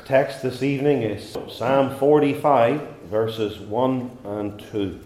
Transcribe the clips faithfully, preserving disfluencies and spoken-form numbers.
text this evening is Psalm forty-five, verses one and two.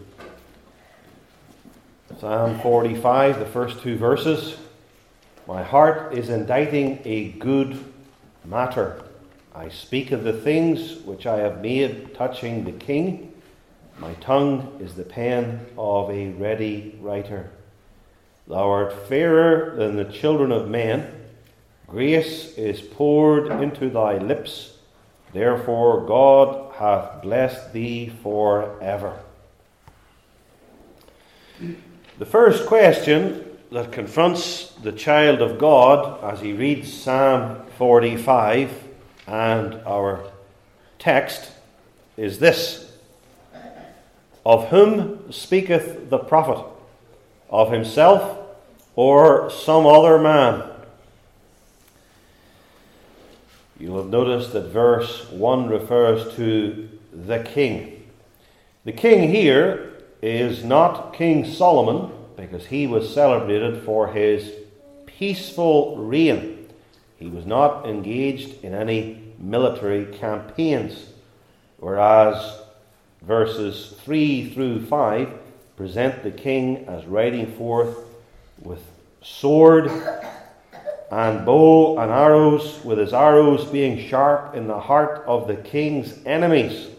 Psalm forty-five, the first two verses. My heart is inditing a good matter. I speak of the things which I have made touching the King. My tongue is the pen of a ready writer. Thou art fairer than the children of men. Grace is poured into thy lips. Therefore God hath blessed thee forever. The first question that confronts the child of God as he reads Psalm forty-five and our text is this: of whom speaketh the prophet? Of himself or some other man? You'll have noticed that verse one refers to the king. The king here is not King Solomon, because he was celebrated for his peaceful reign. He was not engaged in any military campaigns, whereas verses three through five present the king as riding forth with sword and bow and arrows, with his arrows being sharp in the heart of the king's enemies.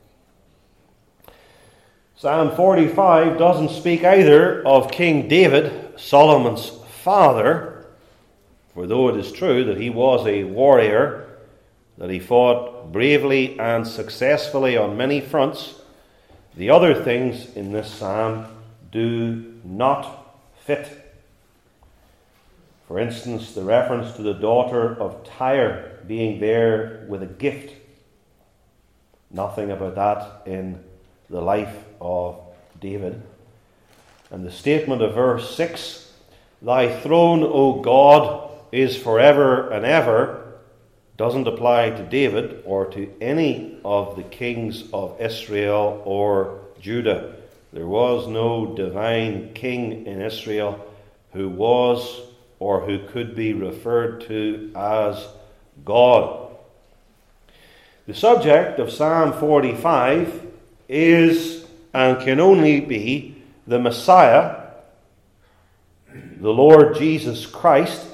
Psalm forty-five doesn't speak either of King David, Solomon's father, for though it is true that he was a warrior, that he fought bravely and successfully on many fronts, the other things in this psalm do not fit. For instance, the reference to the daughter of Tyre being there with a gift. Nothing about that in the life of David. And the statement of verse six, Thy throne, O God, is forever and ever, doesn't apply to David or to any of the kings of Israel or Judah. There was no divine king in Israel who was or who could be referred to as God. The subject of Psalm forty-five is and can only be the Messiah, the Lord Jesus Christ.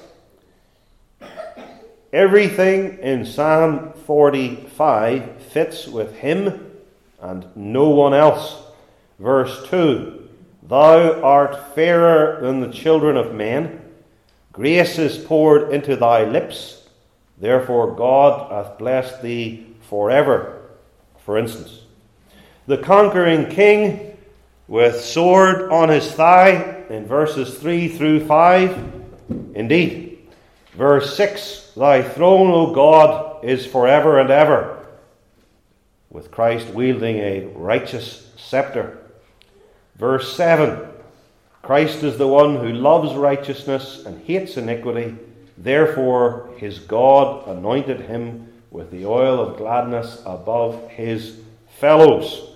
Everything in Psalm forty-five fits with him and no one else. Verse two, Thou art fairer than the children of men. Grace is poured into thy lips. Therefore God hath blessed thee forever. For instance, the conquering king with sword on his thigh in verses three through five. Indeed, verse six, Thy throne, O God, is forever and ever, with Christ wielding a righteous scepter. Verse seven, Christ is the one who loves righteousness and hates iniquity. Therefore his God anointed him with the oil of gladness above his fellows.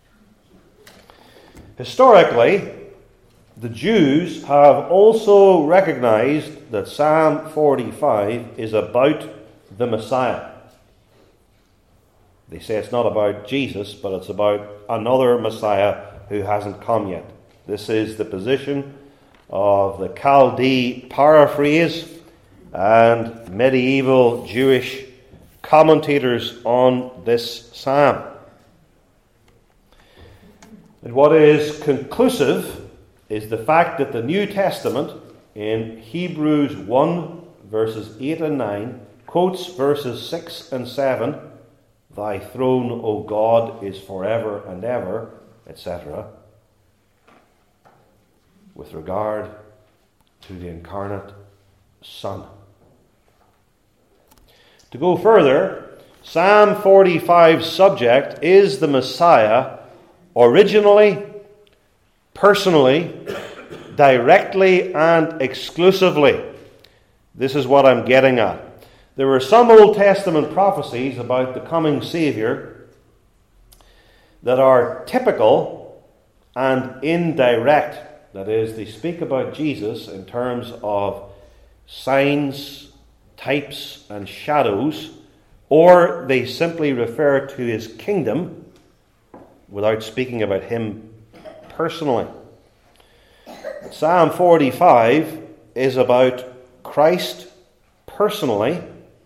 Historically, the Jews have also recognized that Psalm forty-five is about the Messiah. They say it's not about Jesus, but it's about another Messiah who hasn't come yet. This is the position of the Chaldee paraphrase and medieval Jewish commentators on this psalm. And what is conclusive is the fact that the New Testament in Hebrews one, verses eight and nine, quotes verses six and seven, Thy throne, O God, is forever and ever, et cetera, with regard to the incarnate Son. To go further, Psalm forty-five's subject is the Messiah originally, personally, directly, and exclusively. This is what I'm getting at. There were some Old Testament prophecies about the coming Saviour that are typical and indirect. That is, they speak about Jesus in terms of signs, types, and shadows, or they simply refer to his kingdom without speaking about him personally. Psalm forty-five is about Christ personally,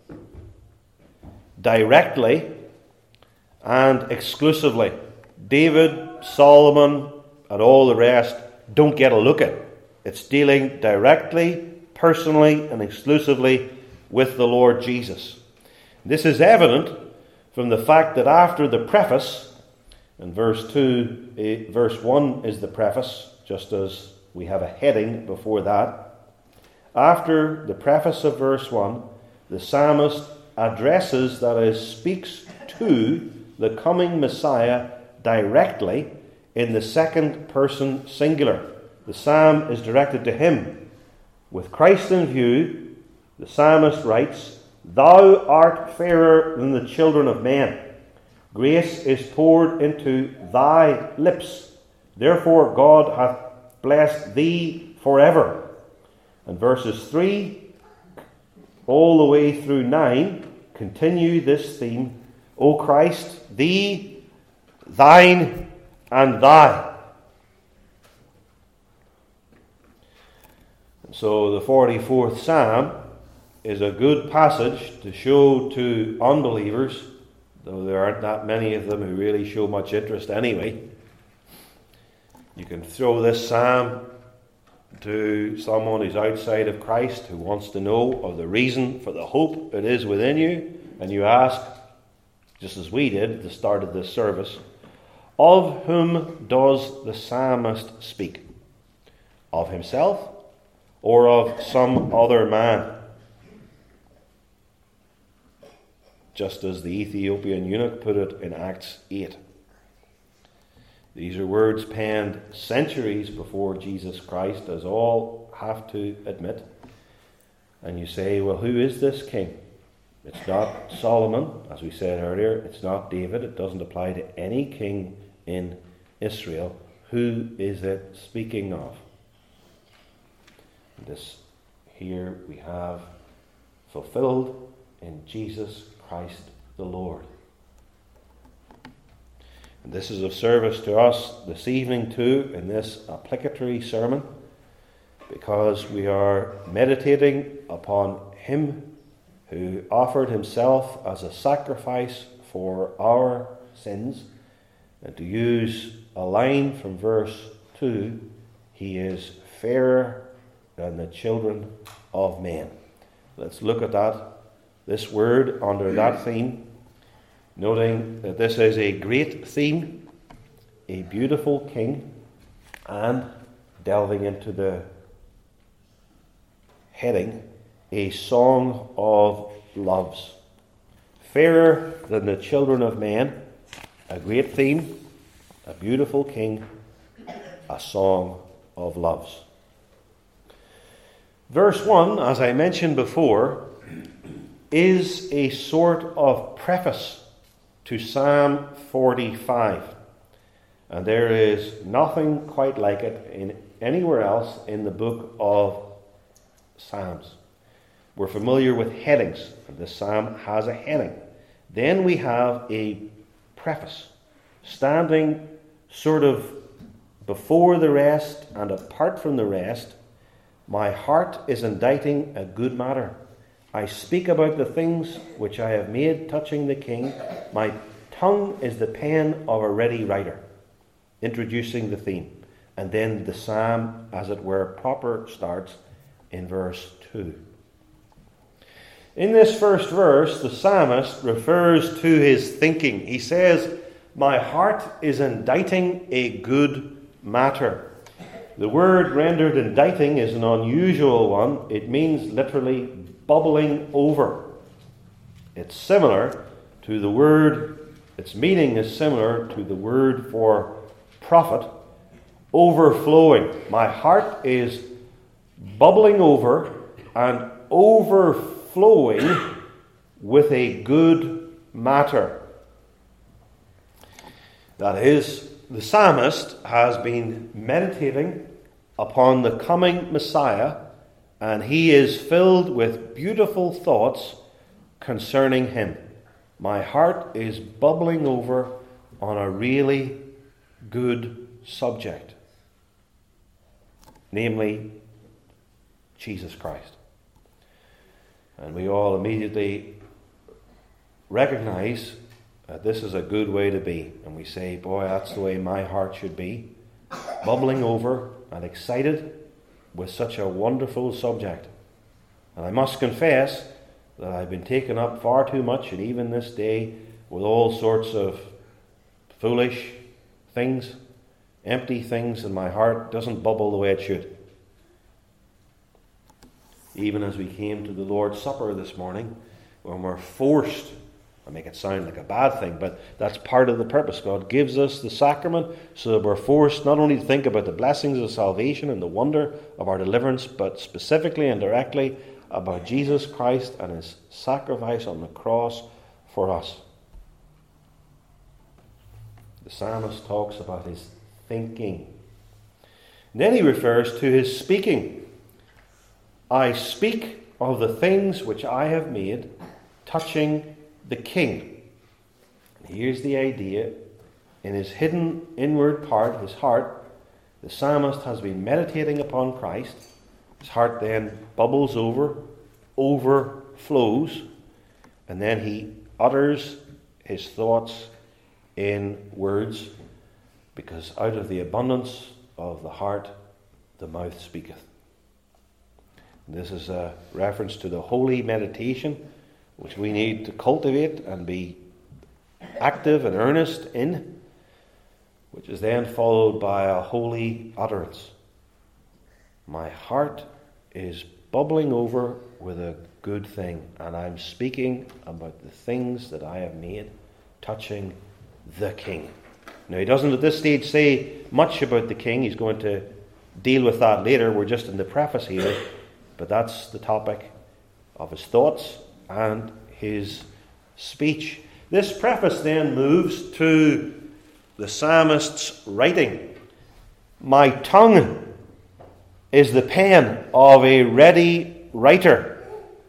directly, and exclusively. David, Solomon, and all the rest don't get a look at it. It's dealing directly, personally, and exclusively with the Lord Jesus. This is evident from the fact that after the preface, and verse two, eh, verse one is the preface, just as we have a heading before that. After the preface of verse one, the psalmist addresses, that is, speaks to the coming Messiah directly in the second person singular. The psalm is directed to him. With Christ in view, the psalmist writes, "Thou art fairer than the children of men. Grace is poured into thy lips. Therefore God hath blessed thee forever." And verses three all the way through nine continue this theme. O Christ, thee, thine, and thy. So the forty-fourth Psalm is a good passage to show to unbelievers, though there aren't that many of them who really show much interest anyway. You can throw this psalm to someone who's outside of Christ, who wants to know of the reason for the hope that is within you, and you ask, just as we did at the start of this service, of whom does the psalmist speak? Of himself or of some other man? Just as the Ethiopian eunuch put it in Acts eight. These are words penned centuries before Jesus Christ, as all have to admit. And you say, well, who is this king? It's not Solomon, as we said earlier. It's not David. It doesn't apply to any king in Israel. Who is it speaking of? And this here we have fulfilled in Jesus Christ the Lord. And this is of service to us this evening too, in this applicatory sermon, because we are meditating upon him who offered himself as a sacrifice for our sins. And to use a line from verse two, he is fairer than the children of men. Let's look at that, this word under that theme, noting that this is a great theme, a beautiful king, and delving into the heading, a song of loves. Fairer than the children of men, a great theme, a beautiful king, a song of loves. Verse one, as I mentioned before, is a sort of preface to Psalm forty-five. And there is nothing quite like it in anywhere else in the book of Psalms. We're familiar with headings, and this psalm has a heading. Then we have a preface, standing sort of before the rest and apart from the rest. My heart is inditing a good matter. I speak about the things which I have made touching the king. My tongue is the pen of a ready writer. Introducing the theme. And then the psalm, as it were, proper starts in verse two. In this first verse, the psalmist refers to his thinking. He says, my heart is inditing a good matter. The word rendered inditing is an unusual one. It means literally bubbling over. It's similar to the word, its meaning is similar to the word for prophet, overflowing. My heart is bubbling over and overflowing with a good matter. That is, the psalmist has been meditating upon the coming Messiah, and he is filled with beautiful thoughts concerning him. My heart is bubbling over on a really good subject, namely Jesus Christ. And we all immediately recognize that this is a good way to be. And we say, boy, that's the way my heart should be, bubbling over and excited with such a wonderful subject. And I must confess that I've been taken up far too much, and even this day, with all sorts of foolish things, empty things, and my heart doesn't bubble the way it should. Even as we came to the Lord's Supper this morning, when we're forced, I make it sound like a bad thing, but that's part of the purpose. God gives us the sacrament so that we're forced not only to think about the blessings of salvation and the wonder of our deliverance, but specifically and directly about Jesus Christ and his sacrifice on the cross for us. The psalmist talks about his thinking. And then he refers to his speaking. I speak of the things which I have made, touching the King. And here's the idea. In his hidden inward part, his heart, the psalmist has been meditating upon Christ. His heart then bubbles over, overflows, and then he utters his thoughts in words, because out of the abundance of the heart the mouth speaketh. This is a reference to the holy meditation which we need to cultivate and be active and earnest in, which is then followed by a holy utterance. My heart is bubbling over with a good thing, and I'm speaking about the things that I have made, touching the King. Now, he doesn't at this stage say much about the King. He's going to deal with that later. We're just in the preface here. But that's the topic of his thoughts and his speech. This preface then moves to the psalmist's writing. My tongue is the pen of a ready writer.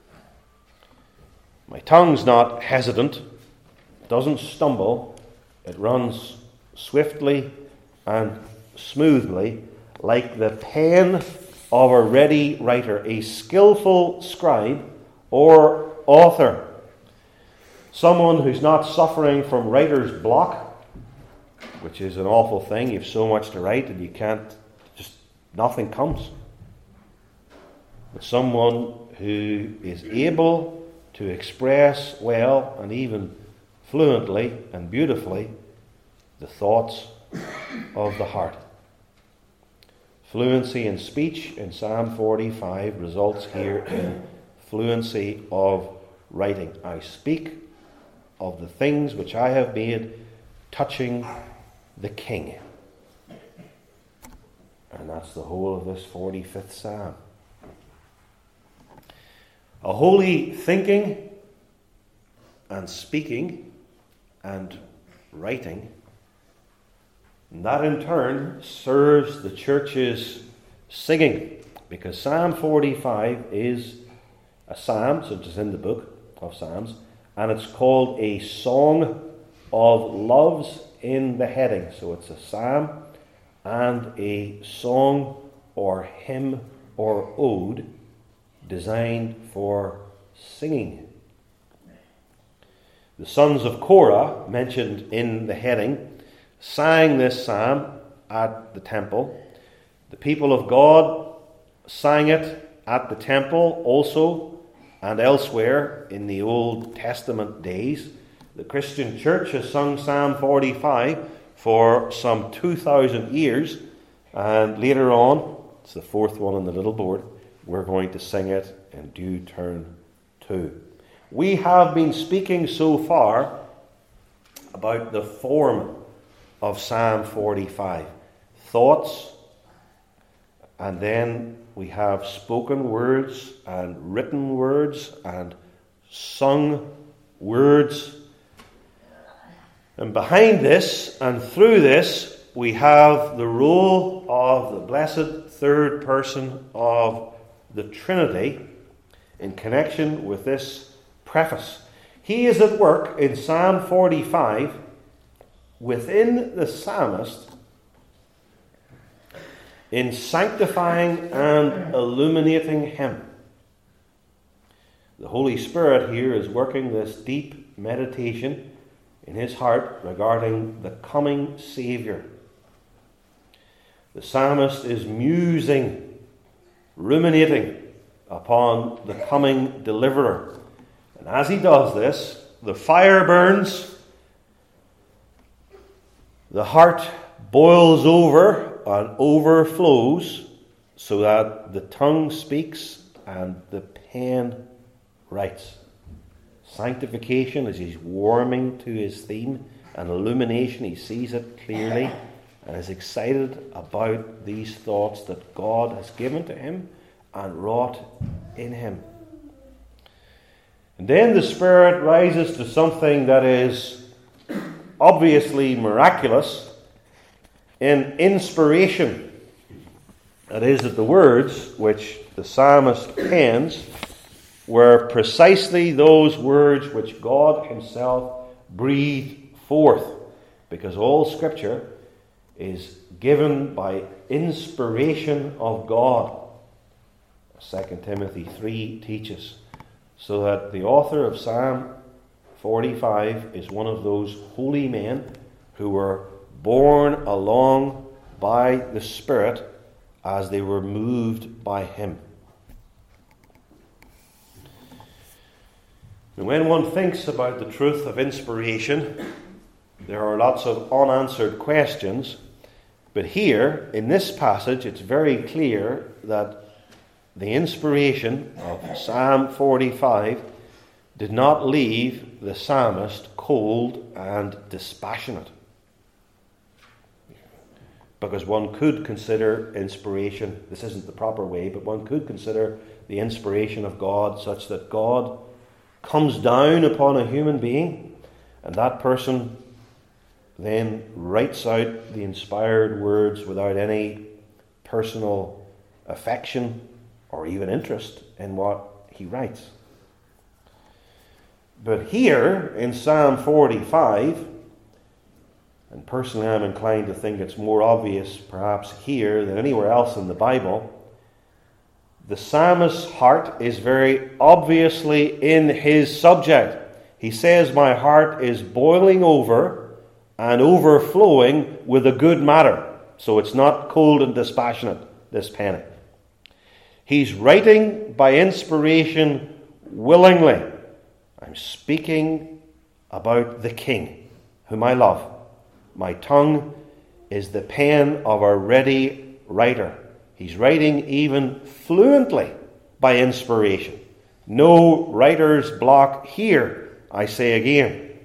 My tongue's not hesitant, doesn't stumble. It runs swiftly and smoothly like the pen of a ready writer, a skillful scribe or author. Someone who's not suffering from writer's block, which is an awful thing. You have so much to write and you can't, just nothing comes. But someone who is able to express well and even fluently and beautifully the thoughts of the heart. Fluency in speech in Psalm forty-five results here in fluency of writing. I speak of the things which I have made, touching the King. And that's the whole of this forty-fifth Psalm. A holy thinking and speaking and writing, and that in turn serves the church's singing, because Psalm forty-five is a psalm, so it's in the book of Psalms, and it's called a song of loves in the heading. So it's a psalm and a song or hymn or ode designed for singing. The sons of Korah, mentioned in the heading, sang this psalm at the temple. The people of God sang it at the temple also and elsewhere in the Old Testament days. The Christian church has sung Psalm forty-five for some two thousand years, and later on, it's the fourth one on the little board, we're going to sing it in due turn too. We have been speaking so far about the form of Psalm forty-five. Thoughts, and then we have spoken words and written words and sung words. And behind this and through this, we have the role of the blessed third person of the Trinity in connection with this preface. He is at work in Psalm forty-five within the psalmist in sanctifying and illuminating him. The Holy Spirit here is working this deep meditation in his heart regarding the coming Saviour. The psalmist is musing, ruminating upon the coming deliverer. And as he does this, the fire burns, the heart boils over and overflows, so that the tongue speaks and the pen writes. Sanctification, as he's warming to his theme, and illumination, he sees it clearly and is excited about these thoughts that God has given to him and wrought in him. And then the Spirit rises to something that is obviously miraculous in inspiration. That is, that the words which the psalmist pens were precisely those words which God himself breathed forth, because all Scripture is given by inspiration of God. Second Timothy three teaches, so that the author of Psalm forty-five is one of those holy men who were borne along by the Spirit as they were moved by him. And when one thinks about the truth of inspiration, there are lots of unanswered questions. But here, in this passage, it's very clear that the inspiration of Psalm forty-five did not leave the psalmist cold and dispassionate. Because one could consider inspiration, this isn't the proper way, but one could consider the inspiration of God such that God comes down upon a human being, and that person then writes out the inspired words without any personal affection or even interest in what he writes. But here in Psalm forty-five, and personally I'm inclined to think it's more obvious perhaps here than anywhere else in the Bible, the psalmist's heart is very obviously in his subject. He says, "My heart is boiling over and overflowing with a good matter." So it's not cold and dispassionate, this penning. He's writing by inspiration willingly. I'm speaking about the King, whom I love. My tongue is the pen of a ready writer. He's writing even fluently by inspiration. No writer's block here, I say again.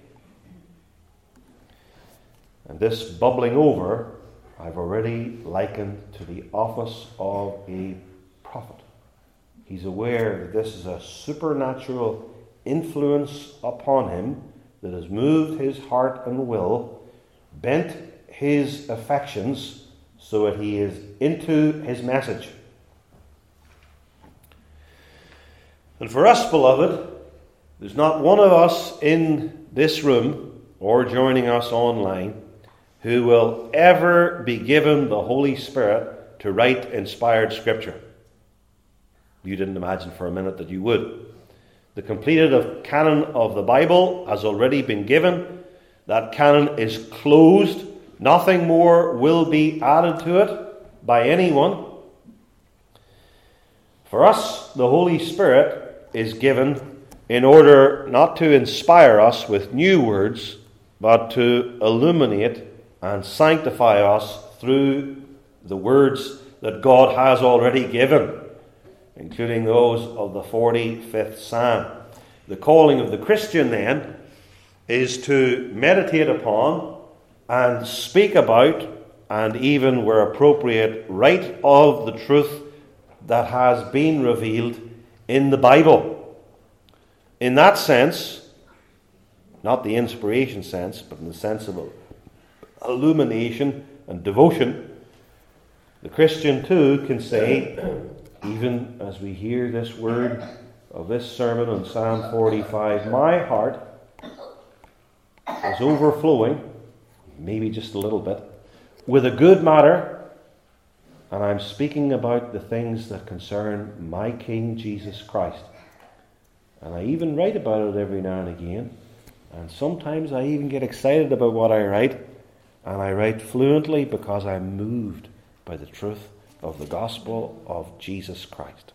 And this bubbling over, I've already likened to the office of a prophet. He's aware that this is a supernatural influence upon him that has moved his heart and will, bent his affections, so that he is into his message. And for us, beloved, there's not one of us in this room or joining us online who will ever be given the Holy Spirit to write inspired Scripture. You didn't imagine for a minute that you would. The completed canon of the Bible has already been given. That canon is closed. Nothing more will be added to it by anyone. For us, the Holy Spirit is given in order not to inspire us with new words, but to illuminate and sanctify us through the words that God has already given, including those of the forty-fifth Psalm. The calling of the Christian, then, is to meditate upon and speak about, and even where appropriate, write of the truth that has been revealed in the Bible. In that sense, not the inspiration sense, but in the sense of illumination and devotion, the Christian too can say, even as we hear this word of this sermon on Psalm forty-five, "My heart is overflowing, maybe just a little bit, with a good matter, and I'm speaking about the things that concern my King Jesus Christ. And I even write about it every now and again, and sometimes I even get excited about what I write, and I write fluently because I'm moved by the truth of the gospel of Jesus Christ.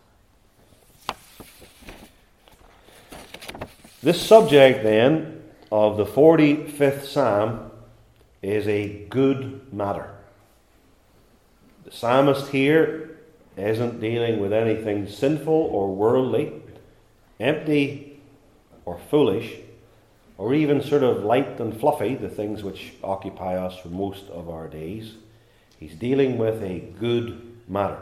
This subject, then, of the forty-fifth Psalm is a good matter. The psalmist here isn't dealing with anything sinful or worldly, empty or foolish, or even sort of light and fluffy, the things which occupy us for most of our days. He's dealing with a good matter.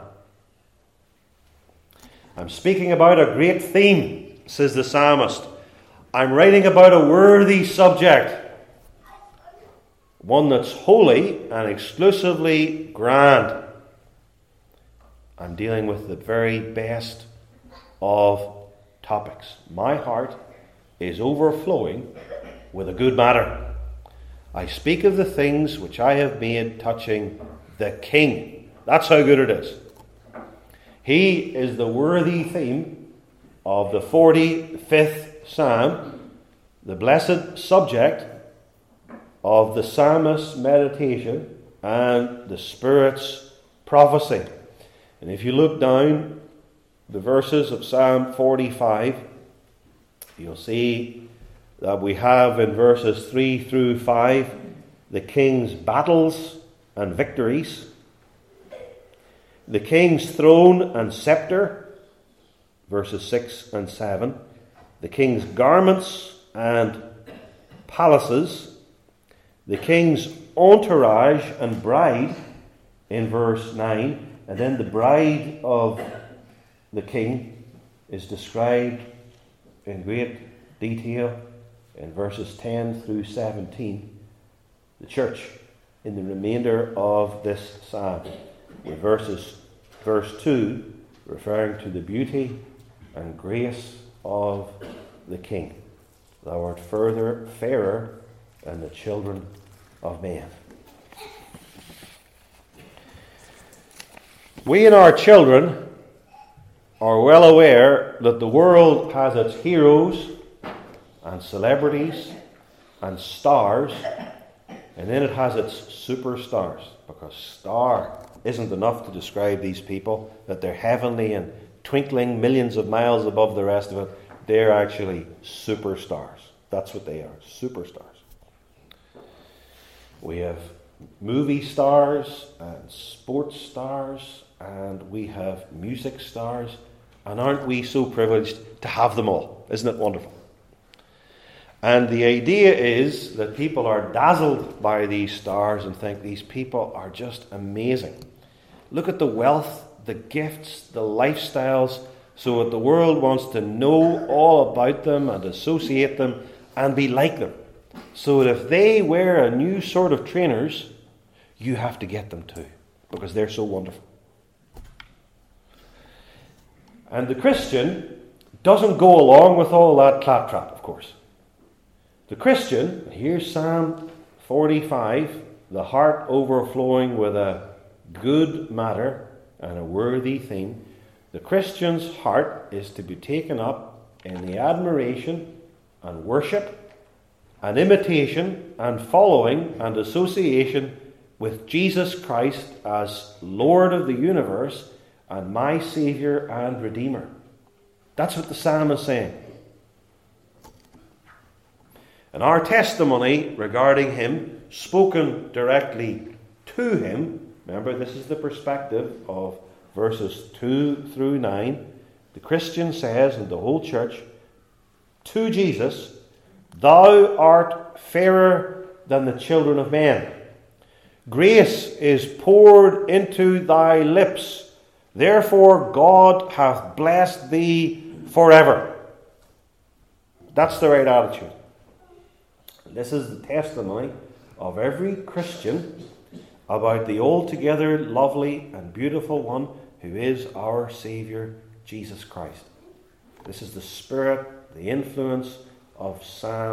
I'm speaking about a great theme, says the psalmist. I'm writing about a worthy subject, one that's holy and exclusively grand. I'm dealing with the very best of topics. My heart is overflowing with a good matter. I speak of the things which I have made touching the King. That's how good it is. He is the worthy theme of the forty-fifth Psalm, the blessed subject of the psalmist's meditation and the Spirit's prophecy. And if you look down the verses of Psalm forty-five, you'll see that we have in verses three through five the King's battles and victories, the King's throne and scepter, verses six and seven, the King's garments and palaces, the King's entourage and bride in verse nine, and then the bride of the King is described in great detail in verses ten through seventeen. The church in the remainder of this psalm, with verses verse two referring to the beauty and grace of the King. Thou art further fairer than the children of men. We and our children are well aware that the world has its heroes and celebrities and stars, and then it has its superstars, because star isn't enough to describe these people, that they're heavenly and twinkling millions of miles above the rest of it. They're actually superstars. That's what they are, superstars. We have movie stars and sports stars, and we have music stars, and aren't we so privileged to have them all? Isn't it wonderful? And the idea is that people are dazzled by these stars and think these people are just amazing. Look at the wealth, the gifts, the lifestyles, so that the world wants to know all about them and associate them and be like them. So that if they wear a new sort of trainers, you have to get them too, because they're so wonderful. And the Christian doesn't go along with all that claptrap, of course. The Christian, here's Psalm forty-five, the heart overflowing with a good matter and a worthy theme. The Christian's heart is to be taken up in the admiration and worship and imitation and following and association with Jesus Christ as Lord of the universe and my Saviour and Redeemer. That's what the psalm is saying. And our testimony regarding him, spoken directly to him, remember this is the perspective of verses two through nine. The Christian says, and the whole church, to Jesus, thou art fairer than the children of men. Grace is poured into thy lips. Therefore God hath blessed thee forever. That's the right attitude. This is the testimony of every Christian about the altogether lovely and beautiful one who is our Saviour, Jesus Christ. This is the spirit, the influence of Psalm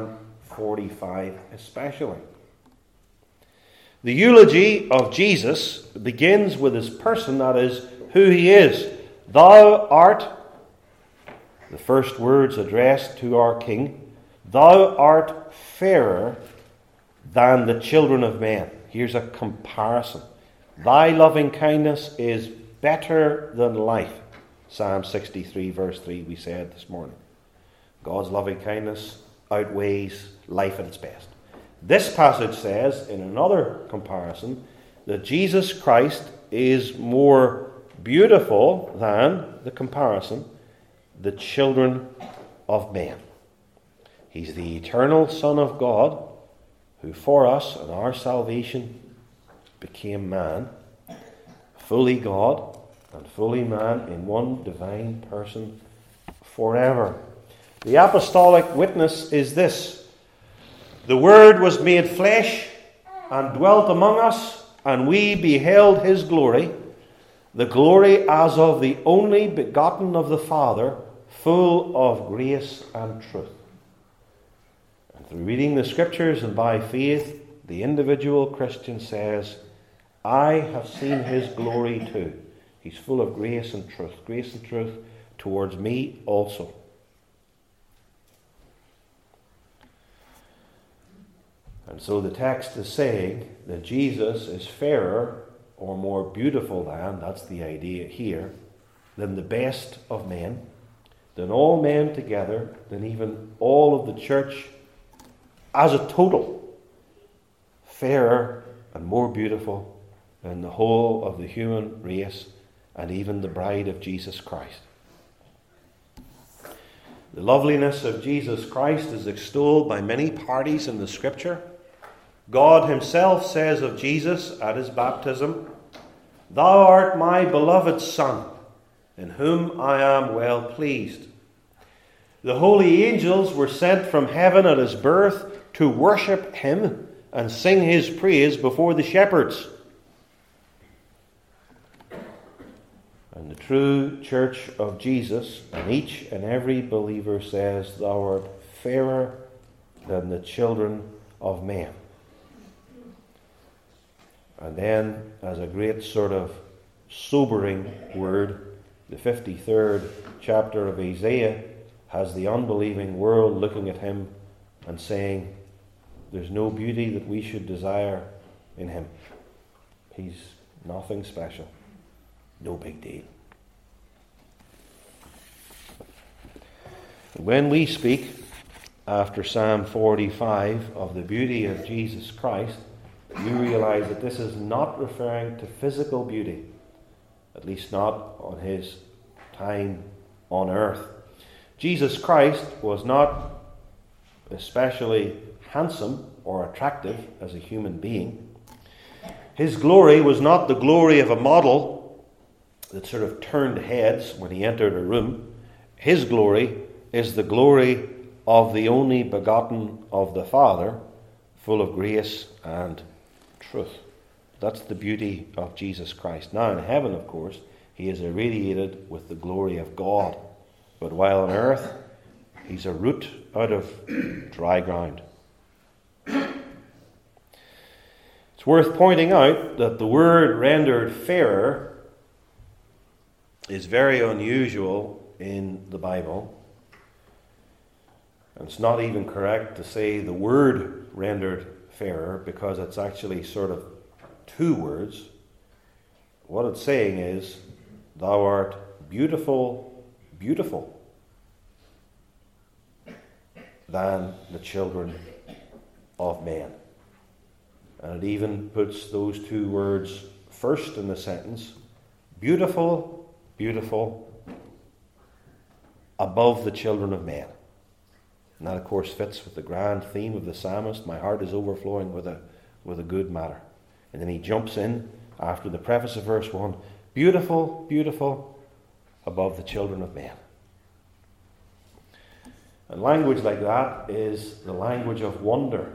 forty-five especially. The eulogy of Jesus begins with his person, that is, who he is. Thou art, the first words addressed to our King, thou art fairer than the children of men. Here's a comparison. Thy loving kindness is better than life. Psalm sixty-three, verse three, we said this morning. God's loving kindness outweighs life at its best. This passage says, in another comparison, that Jesus Christ is more beautiful than, the comparison, the children of men. He's the eternal Son of God, who for us and our salvation became man, fully God and fully man in one divine person forever. The apostolic witness is this: the Word was made flesh and dwelt among us, and we beheld his glory, the glory as of the only begotten of the Father, full of grace and truth. And through reading the Scriptures and by faith, the individual Christian says, I have seen his glory too. He's full of grace and truth. Grace and truth towards me also. And so the text is saying that Jesus is fairer or more beautiful than, that's the idea here, than the best of men, than all men together, than even all of the church as a total. Fairer and more beautiful than the whole of the human race and even the bride of Jesus Christ. The loveliness of Jesus Christ is extolled by many parties in the Scripture. God himself says of Jesus at his baptism, Thou art my beloved Son, in whom I am well pleased. The holy angels were sent from heaven at his birth to worship him and sing his praise before the shepherds. And the true church of Jesus, and each and every believer says, Thou art fairer than the children of men. And then, as a great sort of sobering word, the fifty-third chapter of Isaiah has the unbelieving world looking at him and saying, there's no beauty that we should desire in him. He's nothing special. No big deal. When we speak, after Psalm forty-five, of the beauty of Jesus Christ, you realize that this is not referring to physical beauty, at least not on his time on earth. Jesus Christ was not especially handsome or attractive as a human being. His glory was not the glory of a model that sort of turned heads when he entered a room. His glory is the glory of the only begotten of the Father, full of grace and truth. That's the beauty of Jesus Christ. Now in heaven, of course, he is irradiated with the glory of God. But while on earth, he's a root out of dry ground. It's worth pointing out that the word rendered fairer is very unusual in the Bible. And it's not even correct to say the word rendered fairer, because it's actually sort of two words. What it's saying is, Thou art beautiful, beautiful than the children of men. And it even puts those two words first in the sentence. Beautiful, beautiful, above the children of men. And that, of course, fits with the grand theme of the psalmist, my heart is overflowing with a, with a good matter. And then he jumps in after the preface of verse one, beautiful, beautiful, above the children of men. And language like that is the language of wonder.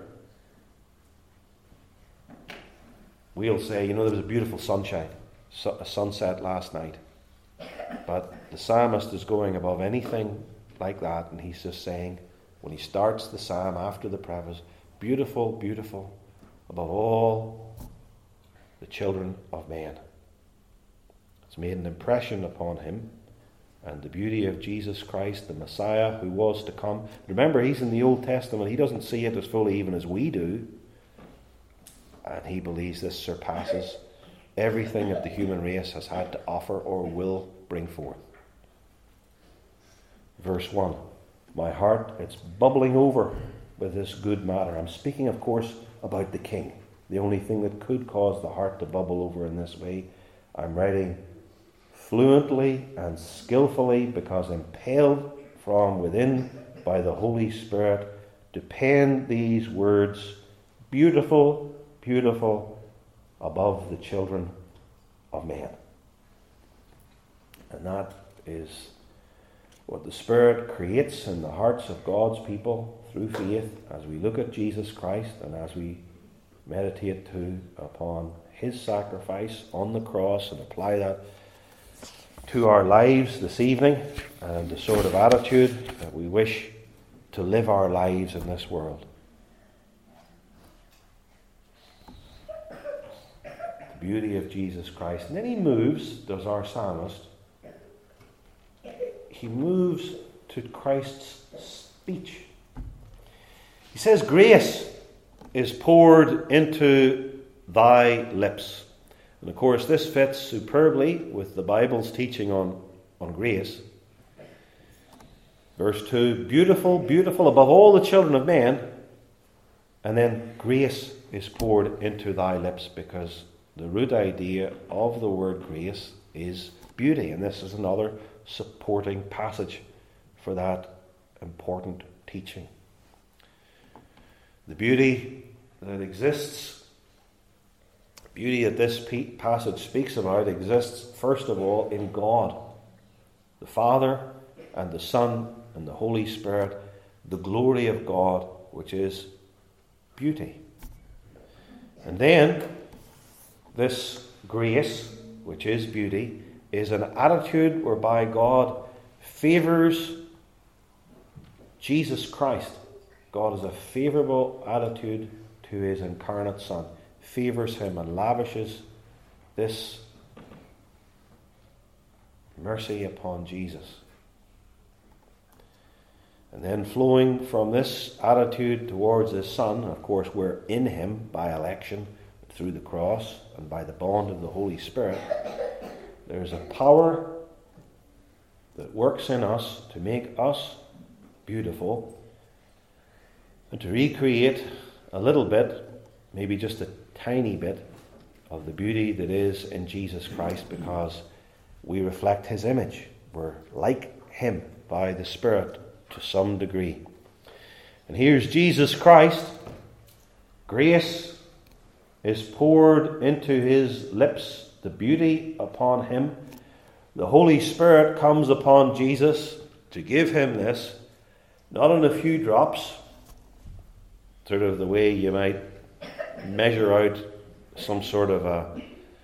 We'll say, you know, there was a beautiful sunshine, a sunset last night. But the psalmist is going above anything like that, and he's just saying, when he starts the psalm after the preface, beautiful, beautiful, above all the children of men. It's made an impression upon him, and the beauty of Jesus Christ, the Messiah who was to come. Remember, he's in the Old Testament. He doesn't see it as fully even as we do. And he believes this surpasses everything that the human race has had to offer or will bring forth. Verse one. My heart, it's bubbling over with this good matter. I'm speaking, of course, about the King. The only thing that could cause the heart to bubble over in this way. I'm writing fluently and skillfully because impelled from within by the Holy Spirit to pen these words, beautiful, beautiful, above the children of men. And that is what the Spirit creates in the hearts of God's people through faith as we look at Jesus Christ and as we meditate too upon his sacrifice on the cross and apply that to our lives this evening and the sort of attitude that we wish to live our lives in this world. The beauty of Jesus Christ. And then he moves, does our psalmist, he moves to Christ's speech. He says, grace is poured into thy lips. And of course, this fits superbly with the Bible's teaching on, on grace. Verse two, beautiful, beautiful above all the children of men. And then grace is poured into thy lips, because the root idea of the word grace is beauty. And this is another supporting passage for that important teaching. The beauty that exists, the beauty that this passage speaks about, exists first of all in God, the Father and the Son and the Holy Spirit, the glory of God, which is beauty. And then this grace, which is beauty, is an attitude whereby God favours Jesus Christ. God has a favourable attitude to his incarnate Son, favours him and lavishes this mercy upon Jesus. And then flowing from this attitude towards his Son, of course we're in him by election through the cross and by the bond of the Holy Spirit, there's a power that works in us to make us beautiful and to recreate a little bit, maybe just a tiny bit, of the beauty that is in Jesus Christ, because we reflect his image. We're like him by the Spirit to some degree. And here's Jesus Christ. Grace is poured into his lips, the beauty upon him. The Holy Spirit comes upon Jesus to give him this, not in a few drops, sort of the way you might measure out some sort of a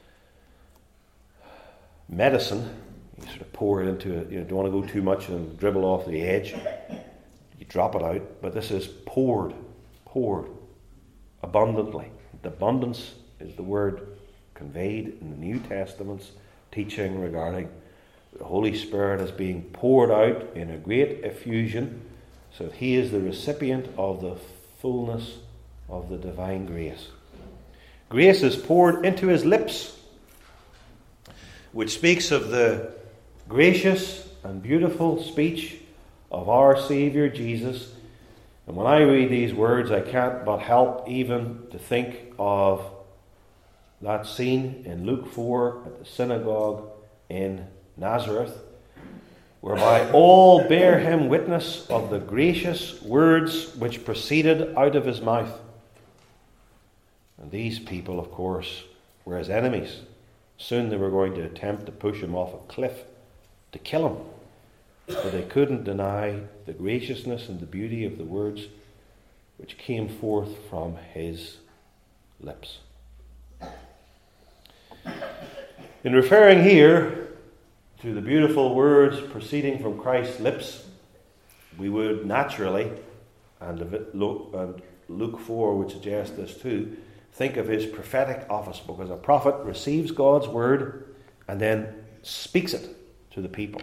medicine. You sort of pour it into it. You don't want to go too much and dribble off the edge. You drop it out. But this is poured, poured abundantly. The abundance is the word conveyed in the New Testament's teaching regarding the Holy Spirit as being poured out in a great effusion, so that he is the recipient of the fullness of the divine grace. Grace is poured into his lips, which speaks of the gracious and beautiful speech of our Saviour Jesus. And when I read these words, I can't but help even to think of that scene in Luke four at the synagogue in Nazareth, whereby all bear him witness of the gracious words which proceeded out of his mouth. And these people, of course, were his enemies. Soon they were going to attempt to push him off a cliff to kill him. But they couldn't deny the graciousness and the beauty of the words which came forth from his lips. In referring here to the beautiful words proceeding from Christ's lips, we would naturally and Luke four would suggest this too, think of his prophetic office, because a prophet receives God's word and then speaks it to the people.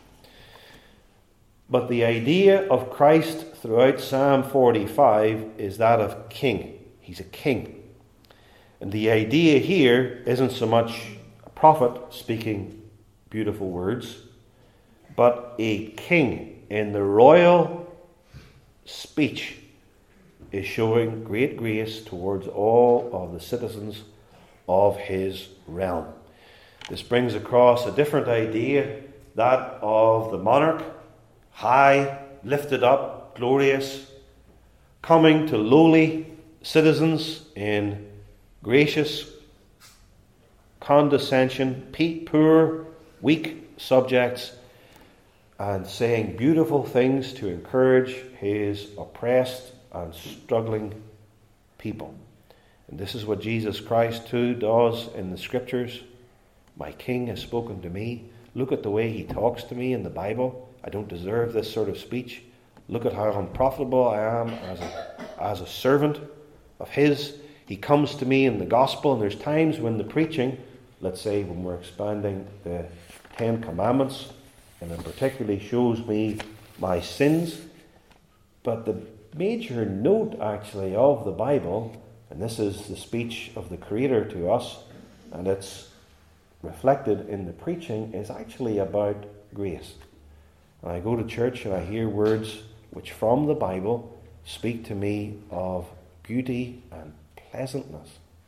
But the idea of Christ throughout Psalm forty-five is that of king. He's a king. And the idea here isn't so much a prophet speaking beautiful words, but a king in the royal speech is showing great grace towards all of the citizens of his realm. This brings across a different idea, that of the monarch, high, lifted up, glorious, coming to lowly citizens in gracious condescension, poor, weak subjects, and saying beautiful things to encourage his oppressed and struggling people. And this is what Jesus Christ too does in the Scriptures. My King has spoken to me. Look at the way he talks to me in the Bible. I don't deserve this sort of speech. Look at how unprofitable I am as a, as a servant of his. He comes to me in the gospel, and there's times when the preaching, let's say when we're expanding the Ten Commandments, and it particularly shows me my sins. But the major note actually of the Bible, and this is the speech of the Creator to us, and it's reflected in the preaching, is actually about grace. And I go to church and I hear words which from the Bible speak to me of beauty and pleasantness.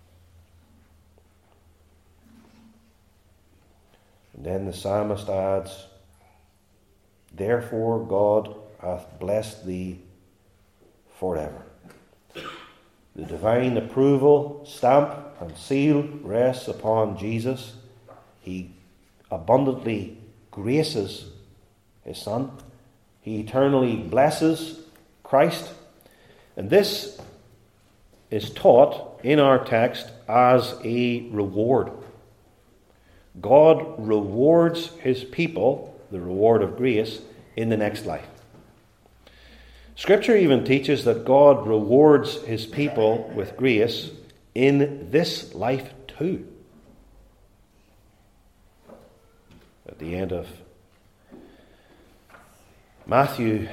And then the psalmist adds, therefore God hath blessed thee forever. The divine approval, stamp and seal rests upon Jesus. He abundantly graces his Son. He eternally blesses Christ. And this is taught in our text as a reward. God rewards his people, the reward of grace, in the next life. Scripture even teaches that God rewards his people with grace in this life too. At the end of Matthew,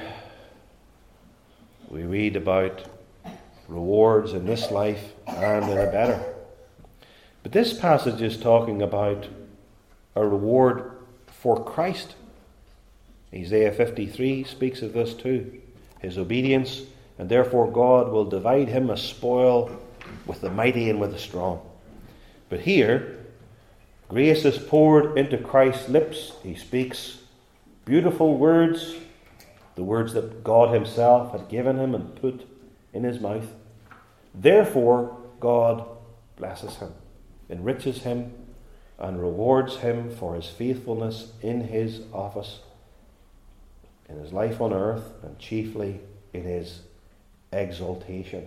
we read about rewards in this life and in a better. But this passage is talking about a reward for Christ. Isaiah fifty-three speaks of this too. His obedience, and therefore God will divide him a spoil with the mighty and with the strong. But here, grace is poured into Christ's lips. He speaks beautiful words, the words that God himself had given him and put in his mouth. Therefore, God blesses him, enriches him, and rewards him for his faithfulness in his office, in his life on earth, and chiefly in his exaltation.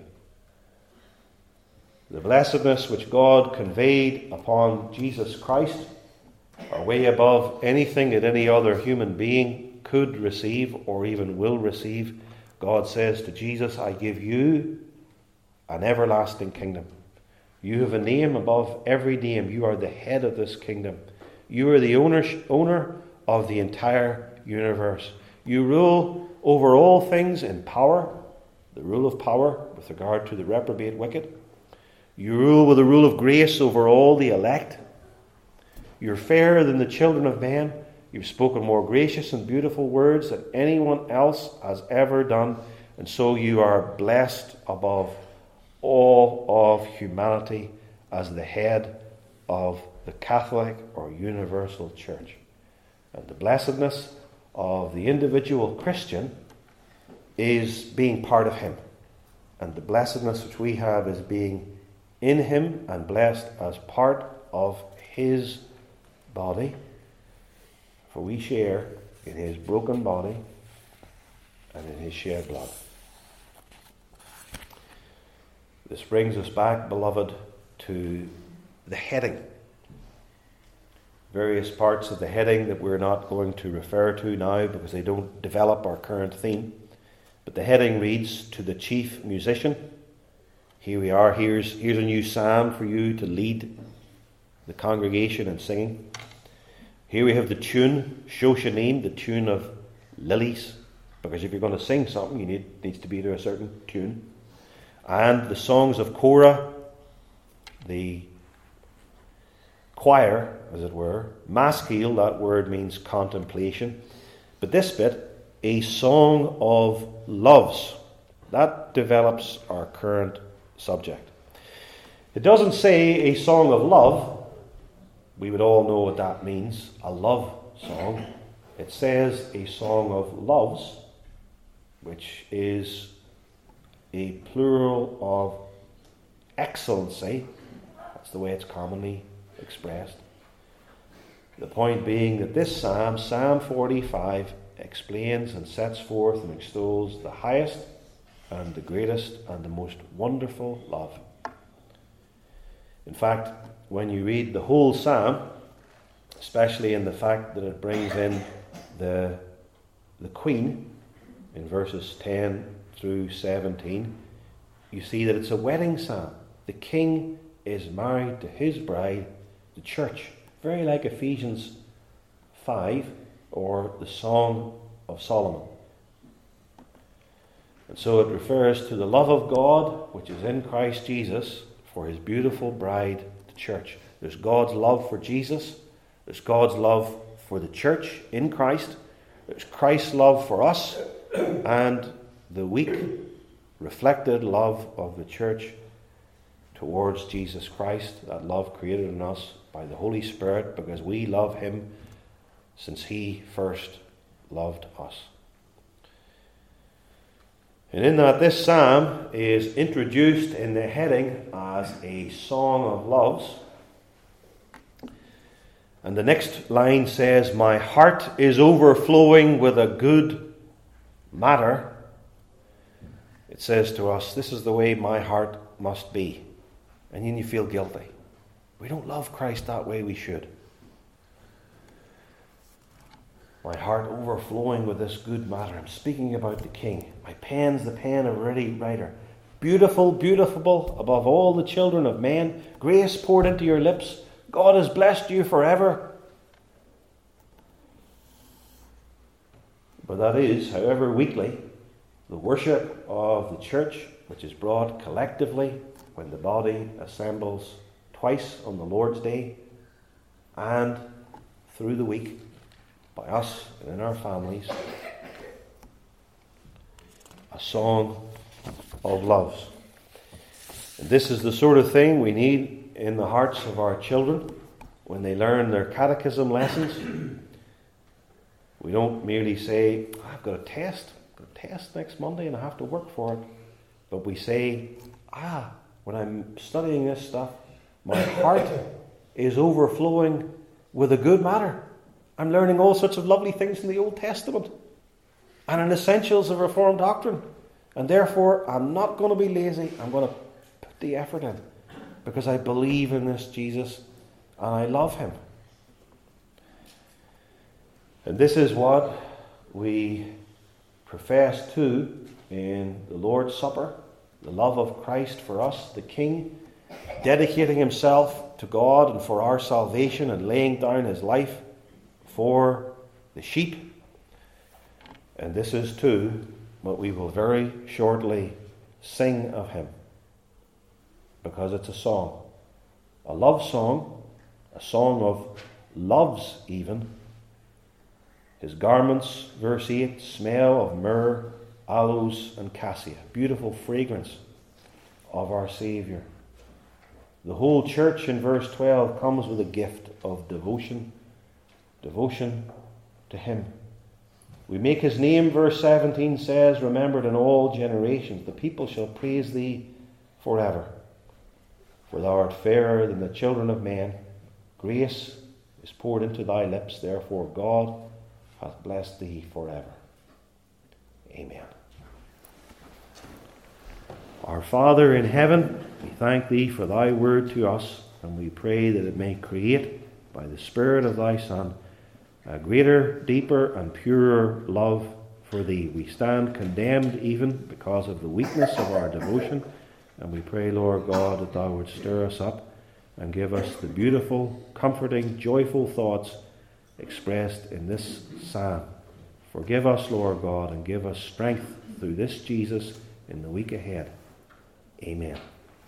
The blessedness which God conveyed upon Jesus Christ are way above anything that any other human being could receive or even will receive. God says to Jesus, I give you an everlasting kingdom. You have a name above every name. You are the head of this kingdom. You are the owner, owner of the entire universe. You rule over all things in power, the rule of power with regard to the reprobate wicked. You rule with the rule of grace over all the elect. You're fairer than the children of men. You've spoken more gracious and beautiful words than anyone else has ever done. And so you are blessed above all of humanity as the head of the Catholic or universal church. And the blessedness of the individual Christian is being part of him. And the blessedness which we have is being in him and blessed as part of his body. For we share in his broken body and in his shed blood. This brings us back, beloved, to the heading. Various parts of the heading that we're not going to refer to now because they don't develop our current theme. But the heading reads, to the chief musician. Here we are. Here's, here's a new psalm for you to lead the congregation in singing. Here we have the tune, Shoshanim, the tune of lilies. Because if you're going to sing something, you need needs to be to a certain tune. And the songs of Korah, the choir, as it were. Maskil, that word means contemplation. But this bit, a song of loves. That develops our current subject. It doesn't say a song of love. We would all know what that means, a love song. It says a song of loves, which is a plural of excellency. That's the way it's commonly expressed. The point being that this psalm, Psalm forty-five, explains and sets forth and extols the highest and the greatest and the most wonderful love. In fact, when you read the whole psalm, especially in the fact that it brings in the, the queen in verses ten through seventeen, you see that it's a wedding psalm. The king is married to his bride, the church. Very like Ephesians five or the Song of Solomon. And so it refers to the love of God which is in Christ Jesus for his beautiful bride, the church. There's God's love for Jesus. There's God's love for the church in Christ. There's Christ's love for us and the weak, reflected love of the church towards Jesus Christ. That love created in us by the Holy Spirit because we love him since he first loved us. And in that, this psalm is introduced in the heading as a song of loves. And the next line says, my heart is overflowing with a good matter. It says to us, this is the way my heart must be. And then you feel guilty. We don't love Christ that way we should. My heart overflowing with this good matter. I'm speaking about the King. My pen's the pen of a ready writer. Beautiful, beautiful above all the children of men. Grace poured into your lips. God has blessed you forever. But that is, however weakly, the worship of the church, which is brought collectively when the body assembles twice on the Lord's Day and through the week by us and in our families, a song of loves. And this is the sort of thing we need in the hearts of our children when they learn their catechism lessons. We don't merely say, I've got a test, I've got a test next Monday and I have to work for it. But we say, ah, when I'm studying this stuff, my heart is overflowing with a good matter. I'm learning all sorts of lovely things in the Old Testament and in essentials of Reformed doctrine. And therefore, I'm not going to be lazy. I'm going to put the effort in because I believe in this Jesus and I love him. And this is what we profess to in the Lord's Supper, the love of Christ for us, the King, dedicating himself to God and for our salvation and laying down his life for the sheep. And this is too what we will very shortly sing of him, because it's a song, a love song, a song of loves even. His garments, verse eight, smell of myrrh, aloes and cassia, beautiful fragrance of our Saviour. The whole church in verse twelve comes with a gift of devotion, devotion to him. We make his name, verse seventeen says, remembered in all generations. The people shall praise thee forever. For thou art fairer than the children of men. Grace is poured into thy lips. Therefore God hath blessed thee forever. Amen. Our Father in heaven, we thank thee for thy word to us, and we pray that it may create, by the Spirit of thy Son, a greater, deeper, and purer love for thee. We stand condemned even because of the weakness of our devotion, and we pray, Lord God, that thou would stir us up and give us the beautiful, comforting, joyful thoughts expressed in this psalm. Forgive us, Lord God, and give us strength through this Jesus in the week ahead. Amen.